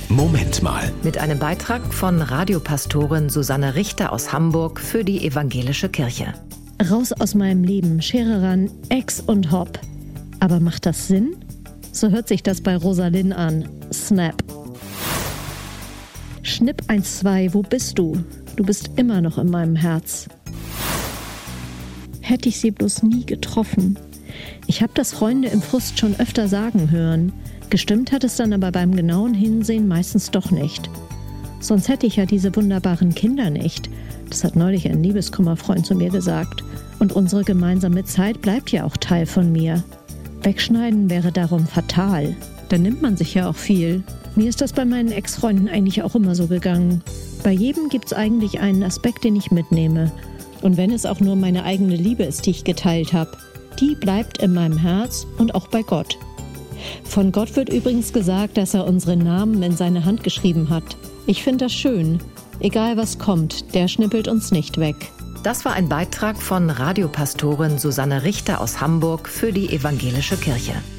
Moment mal. Mit einem Beitrag von Radiopastorin Susanne Richter aus Hamburg für die Evangelische Kirche. Raus aus meinem Leben, Schere ran, Ex und Hopp. Aber macht das Sinn? So hört sich das bei Rosalind an. Snap. Schnipp 1, 2, wo bist du? Du bist immer noch in meinem Herz. Hätte ich sie bloß nie getroffen. Ich habe das Freunde im Frust schon öfter sagen hören. Gestimmt hat es dann aber beim genauen Hinsehen meistens doch nicht. Sonst hätte ich ja diese wunderbaren Kinder nicht. Das hat neulich ein Liebeskummerfreund zu mir gesagt. Und unsere gemeinsame Zeit bleibt ja auch Teil von mir. Wegschneiden wäre darum fatal. Dann nimmt man sich ja auch viel. Mir ist das bei meinen Ex-Freunden eigentlich auch immer so gegangen. Bei jedem gibt's eigentlich einen Aspekt, den ich mitnehme. Und wenn es auch nur meine eigene Liebe ist, die ich geteilt habe, die bleibt in meinem Herz und auch bei Gott. Von Gott wird übrigens gesagt, dass er unsere Namen in seine Hand geschrieben hat. Ich finde das schön. Egal was kommt, der schnippelt uns nicht weg. Das war ein Beitrag von Radiopastorin Susanne Richter aus Hamburg für die Evangelische Kirche.